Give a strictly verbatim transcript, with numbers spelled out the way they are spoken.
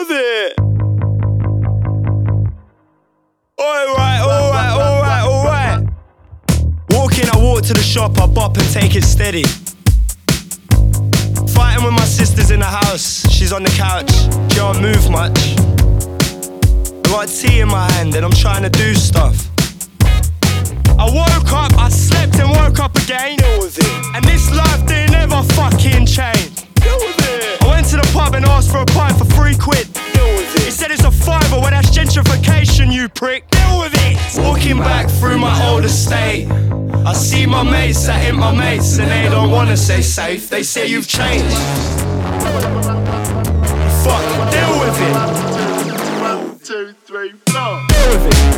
with it. Alright, alright, alright, alright. Walk in, I walk to the shop, I bop and take it steady. Fighting with my sisters in the house, she's on the couch, she don't move much. I got a tea in my hand and I'm trying to do stuff. I woke up, I slept and woke up again. Deal with it. And this life didn't ever fucking change. Deal with it. I went to the pub and asked for a pint for three quid. Deal with it. He said it's a fiver, well that's gentrification, you prick. Deal with it. Walking back through my old estate, I see my mates that ain't my mates, and they don't wanna say safe. They say you've changed. Fuck, deal with it. One, two, three, four. Deal with it.